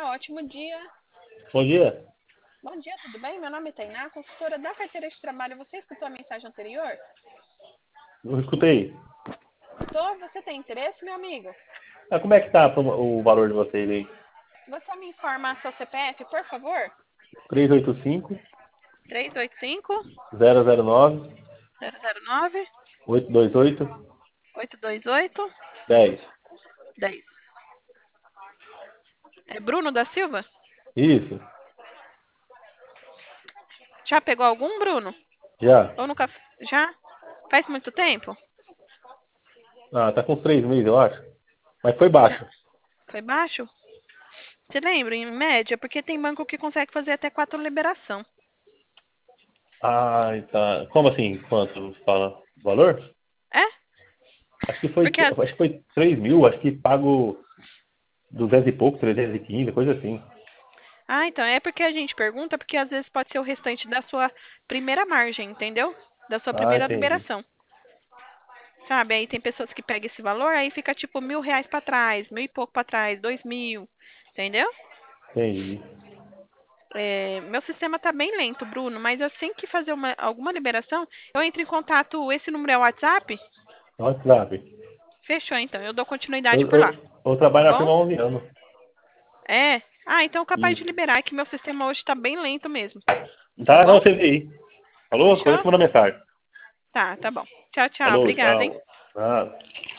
ótimo dia. Bom dia. Bom dia, tudo bem? Meu nome é Tainá, consultora da carteira de trabalho. Você escutou a mensagem anterior? Eu escutei. Escutou? Você tem interesse, meu amigo? Como é que tá o valor de vocês aí? Você me informa seu CPF, por favor? 385 385 009 009 828 828 10. 10. É Bruno da Silva? Isso. Já pegou algum, Bruno? Já. Ou nunca? Já? Faz muito tempo? Tá com uns 3 meses, eu acho. Mas foi Já. baixo. Foi baixo? Você lembra, em média? Porque tem banco que consegue fazer até 4 liberação. Tá. Como assim? Quanto fala? O valor? É? Acho que foi, Porque acho que foi 3 mil, acho que pago 200 e pouco, 315, coisa assim. então é porque a gente pergunta, porque às vezes pode ser o restante da sua primeira margem, entendeu? Da sua primeira Entendi. liberação. Sabe? Aí tem pessoas que pegam esse valor, aí fica tipo R$ 1.000 pra trás, 1.000 e pouco pra trás, 2.000, entendeu? Entendi. Meu sistema tá bem lento, Bruno, mas assim que fazer alguma liberação, eu entro em contato. Esse número é o WhatsApp? WhatsApp. Fechou, então. Eu dou continuidade Eu, por lá. eu, eu Tá trabalho na bom? firma há 11 anos. É. Então capaz de Isso. liberar, é que meu sistema hoje tá bem lento mesmo. Tá Tá, não, bom? você vê aí. Falou? Quando Fechou? você manda mensagem. Tá bom. Tchau, tchau. Falou, Obrigada, hein? tchau. Ah.